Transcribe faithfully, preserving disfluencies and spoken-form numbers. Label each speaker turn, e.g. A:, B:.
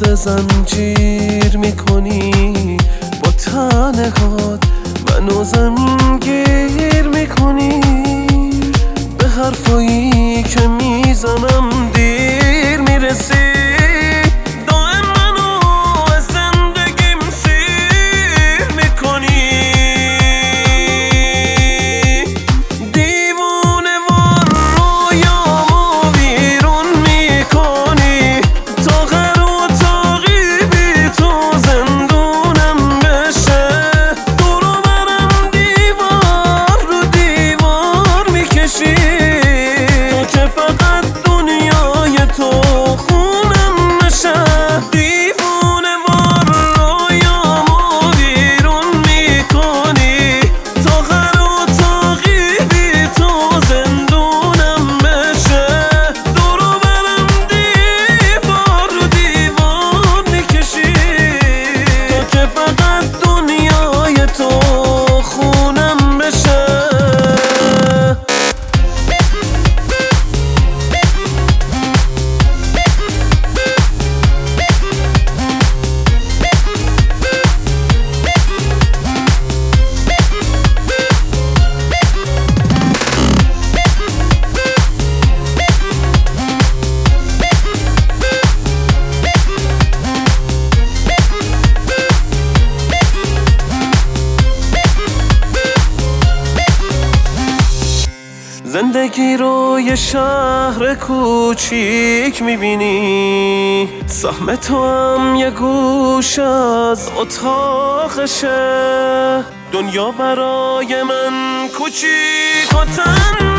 A: زنجیر میکنی، با تنهات منو زمین گیر میکنی. به حرفایی که میزنم دیر میرسی، دائم منو از زندگیم سیر میکنی. دیوونه وار رویامو بیرون میکنی، تا غر و تاقی بی تو زندونم بشه. دورو برم دیوار رو دیوار میکشی، تو که فقط دنیای تو خونم نشه. دیوونه وار رویامو بیرون میکنی، تا غر و تاقی بی تو زندونم بشه. دورو برم دیوار رو دیوار میکشی، تو که فقط دنیای تو خونم بشه. زندگی رو یه شهر کوچیک میبینی، سهم تو هم یه گوش از اتاقشه. دنیا برای من کوچیک و تنها